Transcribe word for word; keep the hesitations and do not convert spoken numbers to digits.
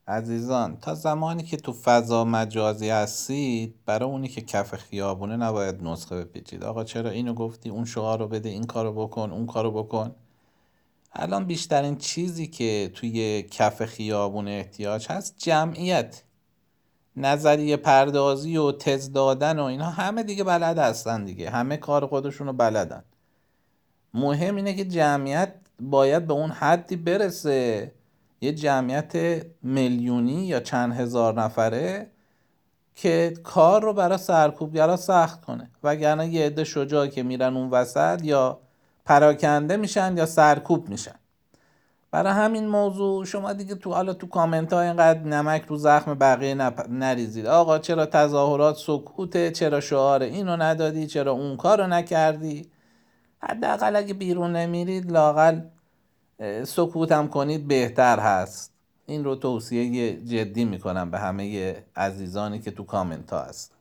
عزیزان، تا زمانی که تو فضا مجازی هستید، برای اونی که کف خیابونه نباید نسخه بپیچید. آقا چرا اینو گفتی، اون شعار رو بده، این کارو بکن، اون کارو بکن. الان بیشترین چیزی که توی کف خیابون احتیاج هست جمعیت. نظریه پردازی و تز دادن و اینا همه دیگه بلد هستن دیگه، همه کار خودشونو بلدن. مهم اینه که جمعیت باید به اون حدی برسه، یه جمعیت میلیونی یا چند هزار نفره که کار رو برای سرکوبگرا سخت کنه، وگرنه یه عده شجاع که میرن اون وسط یا پراکنده میشن یا سرکوب میشن. برای همین موضوع شما دیگه تو حالا تو کامنت ها اینقدر نمک رو زخم بقیه نپ... نریزید. آقا چرا تظاهرات سکوته، چرا شعار اینو ندادی، چرا اون کارو نکردی. حداقل اگه بیرون نمیرید لاقل سکوت هم کنید بهتر هست. این رو توصیه جدی میکنم به همه عزیزانی که تو کامنت ها هست.